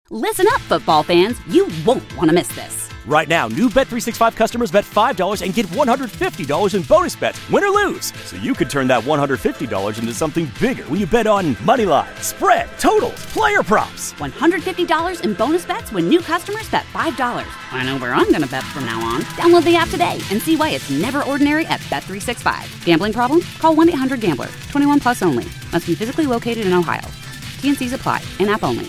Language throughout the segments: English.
Listen up, football fans. You won't want to miss this. Right now, new Bet365 customers bet $5 and get $150 in bonus bets, win or lose. So you could turn that $150 into something bigger when you bet on money line, spread, totals, player props. $150 in bonus bets when new customers bet $5. I know where I'm going to bet from now on. Download the app today and see why it's never ordinary at Bet365. Gambling problem? Call 1-800-GAMBLER. 21 plus only. Must be physically located in Ohio. T&Cs apply. In-app only.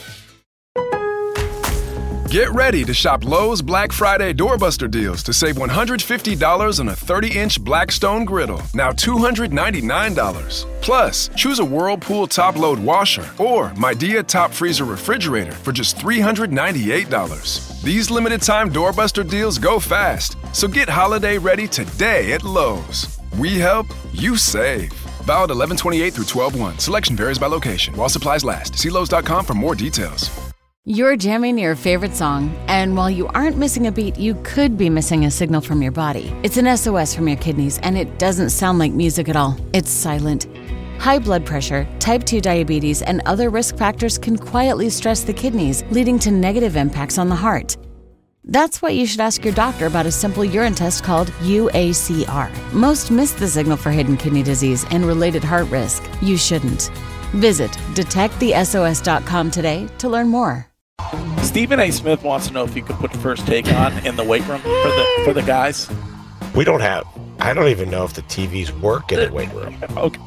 Get ready to shop Lowe's Black Friday Doorbuster deals to save $150 on a 30-inch Blackstone griddle, now $299. Plus, choose a Whirlpool top-load washer or Midea top freezer refrigerator for just $398. These limited-time Doorbuster deals go fast, so get holiday ready today at Lowe's. We help, you save. Valid 11/28 through 12/1. Selection varies by location. While supplies last. See Lowe's.com for more details. You're jamming your favorite song, and while you aren't missing a beat, you could be missing a signal from your body. It's an SOS from your kidneys, and it doesn't sound like music at all. It's silent. High blood pressure, type 2 diabetes, and other risk factors can quietly stress the kidneys, leading to negative impacts on the heart. That's why you should ask your doctor about a simple urine test called UACR. Most miss the signal for hidden kidney disease and related heart risk. You shouldn't. Visit detectthesos.com today to learn more. Stephen A. Smith wants to know if you could put First Take on in the weight room for the guys. I don't even know if the TVs work in the weight room. Okay.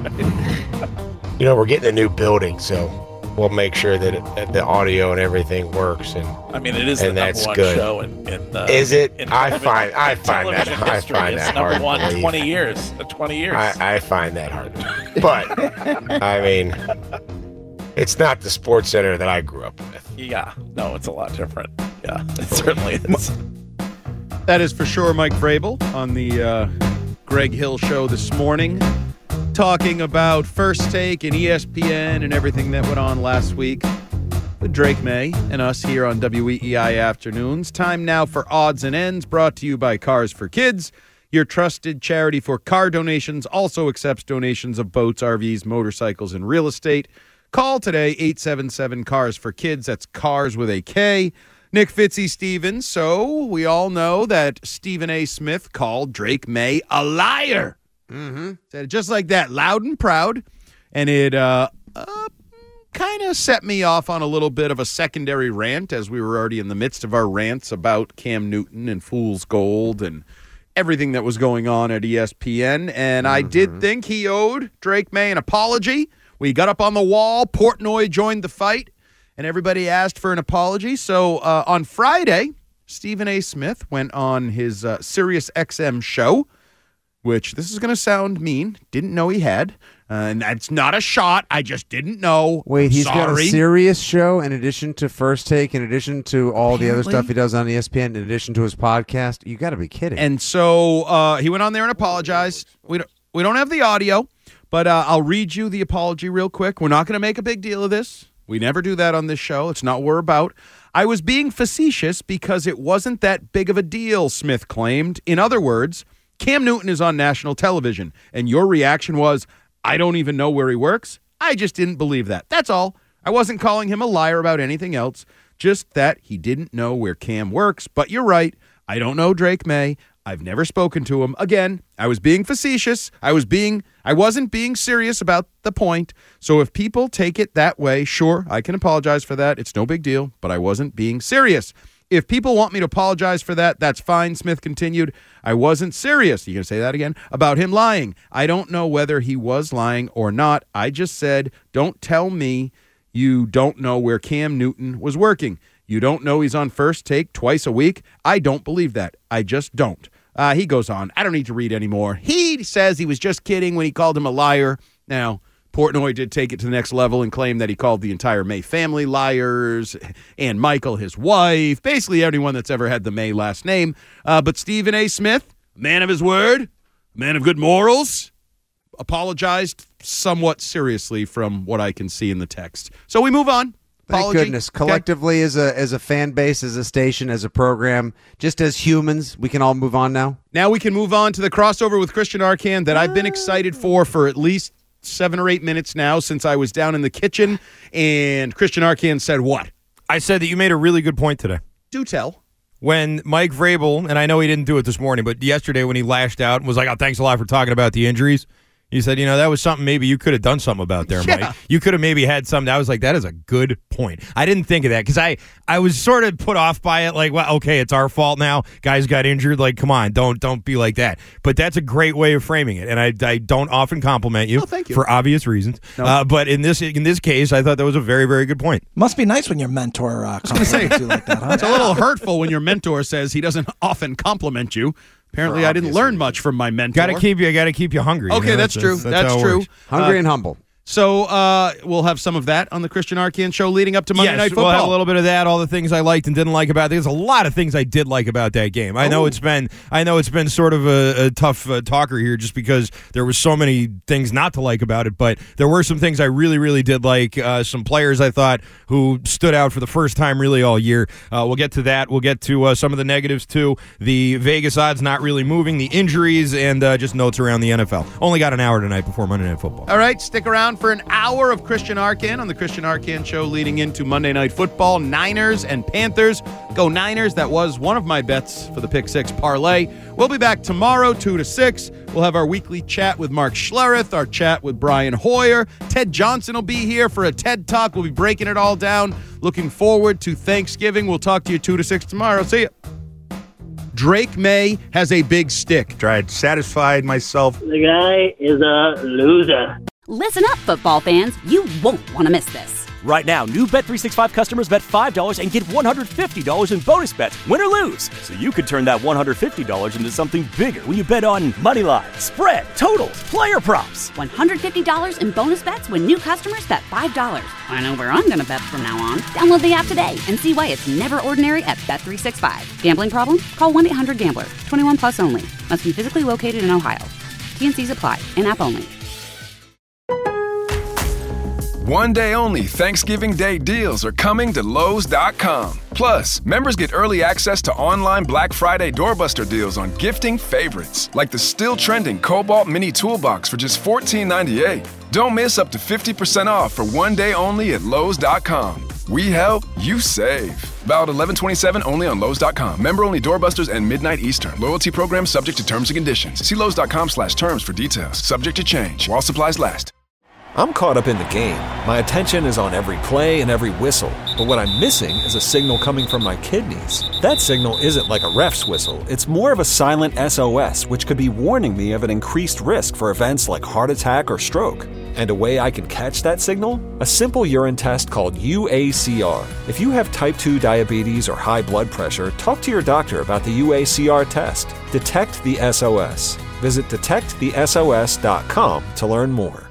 We're getting a new building, so we'll make sure that the audio and everything works. And I mean, it is and the that's number one good. show in is it? In I find that it's hard number to one believe. 20 years. 20 years. I find that hard, but I mean, it's not the Sports Center that I grew up with. Yeah, no, it's a lot different. Yeah, it certainly is. That is for sure Mike Vrabel on the Greg Hill Show this morning, talking about First Take and ESPN and everything that went on last week with Drake May and us here on WEEI Afternoons. Time now for Odds and Ends, brought to you by Cars for Kids. Your trusted charity for car donations, also accepts donations of boats, RVs, motorcycles, and real estate. Call today, 877-CARS-FOR-KIDS. That's cars with a K. Nick Fitzstevens. So we all know that Stephen A. Smith called Drake May a liar. Mm-hmm. Said it just like that, loud and proud. And it kind of set me off on a little bit of a secondary rant, as we were already in the midst of our rants about Cam Newton and Fool's Gold and everything that was going on at ESPN. And I did think he owed Drake May an apology. We got up on the wall. Portnoy joined the fight, and everybody asked for an apology. So on Friday, Stephen A. Smith went on his Sirius XM show, which this is going to sound mean. Didn't know he had. And that's not a shot. I just didn't know. Wait, he's got a Sirius show in addition to First Take, in addition to all the other stuff he does on ESPN, in addition to his podcast? You got to be kidding. And so he went on there and apologized. We don't have the audio. But I'll read you the apology real quick. We're not going to make a big deal of this. We never do that on this show. It's not what we're about. I was being facetious because it wasn't that big of a deal, Smith claimed. In other words, Cam Newton is on national television, and your reaction was, I don't even know where he works. I just didn't believe that. That's all. I wasn't calling him a liar about anything else, just that he didn't know where Cam works. But you're right. I don't know Drake May. I've never spoken to him. Again, I was being facetious. I wasn't being serious about the point. So if people take it that way, sure, I can apologize for that. It's no big deal, but I wasn't being serious. If people want me to apologize for that, that's fine, Smith continued. I wasn't serious. You going to say that again? About him lying. I don't know whether he was lying or not. I just said, don't tell me you don't know where Cam Newton was working. You don't know he's on First Take twice a week? I don't believe that. I just don't. He goes on. I don't need to read anymore. He says he was just kidding when he called him a liar. Now, Portnoy did take it to the next level and claim that he called the entire May family liars, and Michael, his wife, basically everyone that's ever had the May last name. But Stephen A. Smith, man of his word, man of good morals, apologized somewhat seriously from what I can see in the text. So we move on. Thank goodness. Collectively, as a fan base, as a station, as a program, just as humans, we can all move on now. Now we can move on to the crossover with Christian Arcand that I've been excited for at least 7 or 8 minutes now since I was down in the kitchen, and Christian Arcand said what? I said that you made a really good point today. Do tell. When Mike Vrabel, and I know he didn't do it this morning, but yesterday when he lashed out and was like, oh, thanks a lot for talking about the injuries, he said, that was something maybe you could have done something about there, Mike. You could have maybe had something. I was like, that is a good point. I didn't think of that because I was sort of put off by it. Like, well, okay, it's our fault now. Guys got injured. Like, come on, don't be like that. But that's a great way of framing it. And I don't often compliment you, thank you. for obvious reasons. No. But in this case, I thought that was a very, very good point. Must be nice when your mentor compliments you like that, huh? It's a little hurtful when your mentor says he doesn't often compliment you. Apparently, I didn't learn much from my mentor. I got to keep you hungry. Okay, that's true. That's true. Hungry and humble. So we'll have some of that on the Christian Arcand show leading up to Monday Night Football. We'll have a little bit of that, all the things I liked and didn't like about it. There's a lot of things I did like about that game. I know it's been sort of a tough talker here just because there was so many things not to like about it, but there were some things I really, really did like. Some players I thought who stood out for the first time really all year. We'll get to that. We'll get to some of the negatives too. The Vegas odds not really moving, the injuries, and just notes around the NFL. Only got an hour tonight before Monday Night Football. All right, stick around for an hour of Christian Arcand on the Christian Arcand show leading into Monday Night Football. Niners and Panthers. Go Niners. That was one of my bets for the Pick 6 parlay. We'll be back tomorrow, 2 to 6. We'll have our weekly chat with Mark Schlereth, our chat with Brian Hoyer. Ted Johnson will be here for a TED Talk. We'll be breaking it all down. Looking forward to Thanksgiving. We'll talk to you 2 to 6 tomorrow. See ya. Drake May has a big stick. Tried, satisfied myself. The guy is a loser. Listen up, football fans. You won't want to miss this. Right now, new Bet365 customers bet $5 and get $150 in bonus bets, win or lose. So you could turn that $150 into something bigger when you bet on money line, spread, totals, player props. $150 in bonus bets when new customers bet $5. I know where I'm going to bet from now on. Download the app today and see why it's never ordinary at Bet365. Gambling problem? Call 1-800-GAMBLER. 21 plus only. Must be physically located in Ohio. T&Cs apply. In-app only. One day only Thanksgiving Day deals are coming to Lowe's.com. Plus, members get early access to online Black Friday doorbuster deals on gifting favorites, like the still trending Cobalt Mini Toolbox for just $14.98. Don't miss up to 50% off for one day only at Lowe's.com. We help, you save. Valid 11/27 only on Lowe's.com. Member only doorbusters and midnight Eastern. Loyalty program subject to terms and conditions. See Lowe's.com/terms for details. Subject to change while supplies last. I'm caught up in the game. My attention is on every play and every whistle. But what I'm missing is a signal coming from my kidneys. That signal isn't like a ref's whistle. It's more of a silent SOS, which could be warning me of an increased risk for events like heart attack or stroke. And a way I can catch that signal? A simple urine test called UACR. If you have type 2 diabetes or high blood pressure, talk to your doctor about the UACR test. Detect the SOS. Visit detectthesos.com to learn more.